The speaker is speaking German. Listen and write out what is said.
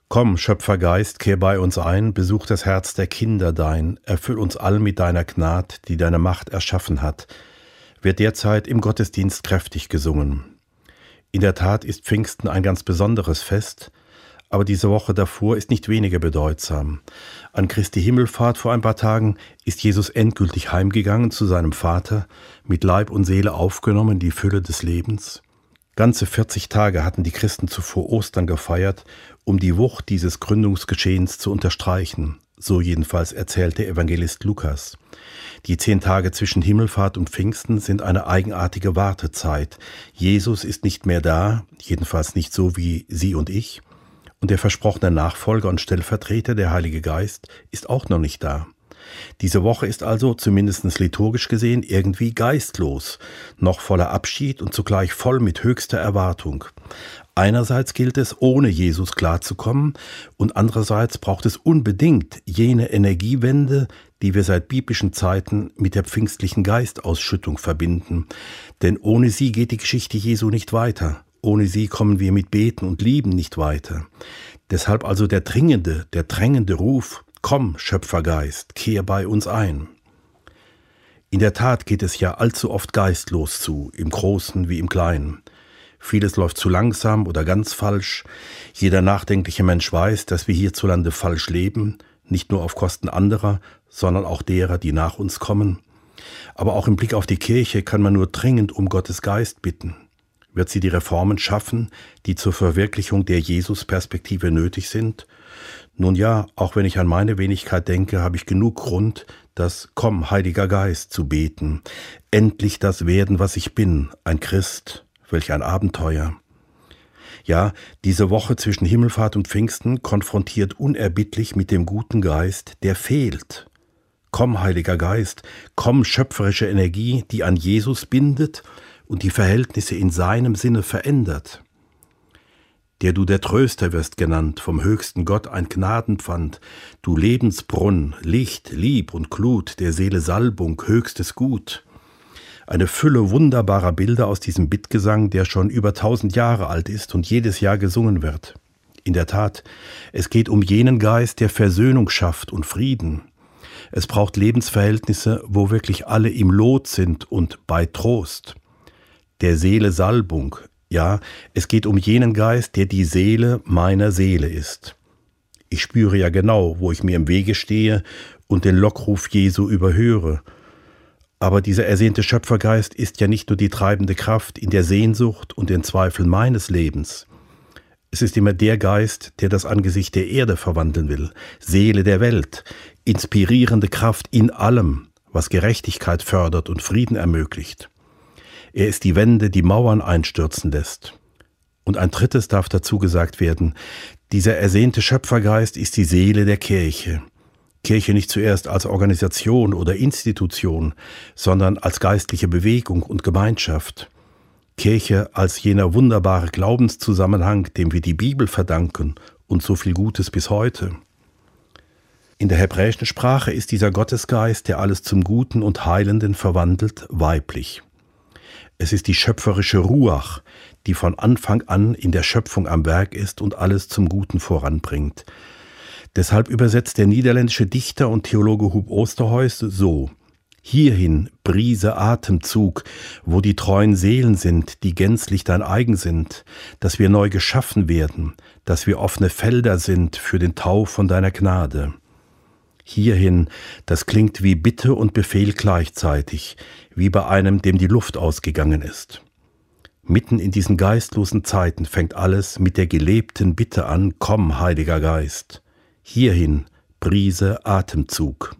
Komm, Schöpfergeist, kehr bei uns ein, besuch das Herz der Kinder dein, erfüll uns all mit deiner Gnad, die deine Macht erschaffen hat, wird derzeit im Gottesdienst kräftig gesungen. In der Tat ist Pfingsten ein ganz besonderes Fest, aber diese Woche davor ist nicht weniger bedeutsam. An Christi Himmelfahrt vor ein paar Tagen ist Jesus endgültig heimgegangen zu seinem Vater, mit Leib und Seele aufgenommen, die Fülle des Lebens. Ganze 40 Tage hatten die Christen zuvor Ostern gefeiert, um die Wucht dieses Gründungsgeschehens zu unterstreichen. So jedenfalls erzählt der Evangelist Lukas. Die 10 Tage zwischen Himmelfahrt und Pfingsten sind eine eigenartige Wartezeit. Jesus ist nicht mehr da, jedenfalls nicht so wie Sie und ich. Und der versprochene Nachfolger und Stellvertreter, der Heilige Geist, ist auch noch nicht da. Diese Woche ist also, zumindest liturgisch gesehen, irgendwie geistlos, noch voller Abschied und zugleich voll mit höchster Erwartung. Einerseits gilt es, ohne Jesus klarzukommen, und andererseits braucht es unbedingt jene Energiewende, die wir seit biblischen Zeiten mit der pfingstlichen Geistausschüttung verbinden. Denn ohne sie geht die Geschichte Jesu nicht weiter. Ohne sie kommen wir mit Beten und Lieben nicht weiter. Deshalb also der drängende Ruf: Komm, Schöpfergeist, kehr bei uns ein. In der Tat geht es ja allzu oft geistlos zu, im Großen wie im Kleinen. Vieles läuft zu langsam oder ganz falsch. Jeder nachdenkliche Mensch weiß, dass wir hierzulande falsch leben, nicht nur auf Kosten anderer, sondern auch derer, die nach uns kommen. Aber auch im Blick auf die Kirche kann man nur dringend um Gottes Geist bitten. Wird sie die Reformen schaffen, die zur Verwirklichung der Jesus-Perspektive nötig sind? Nun ja, auch wenn ich an meine Wenigkeit denke, habe ich genug Grund, das Komm, Heiliger Geist zu beten. Endlich das werden, was ich bin, ein Christ, welch ein Abenteuer. Ja, diese Woche zwischen Himmelfahrt und Pfingsten konfrontiert unerbittlich mit dem guten Geist, der fehlt. Komm, Heiliger Geist, komm, schöpferische Energie, die an Jesus bindet und die Verhältnisse in seinem Sinne verändert. Der du der Tröster wirst genannt, vom höchsten Gott ein Gnadenpfand, du Lebensbrunn, Licht, Lieb und Glut, der Seele Salbung, höchstes Gut. Eine Fülle wunderbarer Bilder aus diesem Bittgesang, der schon über 1000 Jahre alt ist und jedes Jahr gesungen wird. In der Tat, es geht um jenen Geist, der Versöhnung schafft und Frieden. Es braucht Lebensverhältnisse, wo wirklich alle im Lot sind und bei Trost. Der Seele Salbung, ja, es geht um jenen Geist, der die Seele meiner Seele ist. Ich spüre ja genau, wo ich mir im Wege stehe und den Lockruf Jesu überhöre. Aber dieser ersehnte Schöpfergeist ist ja nicht nur die treibende Kraft in der Sehnsucht und den Zweifeln meines Lebens. Es ist immer der Geist, der das Angesicht der Erde verwandeln will, Seele der Welt, inspirierende Kraft in allem, was Gerechtigkeit fördert und Frieden ermöglicht. Er ist die Wende, die Mauern einstürzen lässt. Und ein drittes darf dazu gesagt werden: Dieser ersehnte Schöpfergeist ist die Seele der Kirche. Kirche nicht zuerst als Organisation oder Institution, sondern als geistliche Bewegung und Gemeinschaft. Kirche als jener wunderbare Glaubenszusammenhang, dem wir die Bibel verdanken und so viel Gutes bis heute. In der hebräischen Sprache ist dieser Gottesgeist, der alles zum Guten und Heilenden verwandelt, weiblich. Es ist die schöpferische Ruach, die von Anfang an in der Schöpfung am Werk ist und alles zum Guten voranbringt. Deshalb übersetzt der niederländische Dichter und Theologe Huub Oosterhuis so: Hierhin, Brise, Atemzug, wo die treuen Seelen sind, die gänzlich dein eigen sind, dass wir neu geschaffen werden, dass wir offene Felder sind für den Tau von deiner Gnade. Hierhin, das klingt wie Bitte und Befehl gleichzeitig, wie bei einem, dem die Luft ausgegangen ist. Mitten in diesen geistlosen Zeiten fängt alles mit der gelebten Bitte an: Komm, Heiliger Geist. Hierhin, Brise, Atemzug.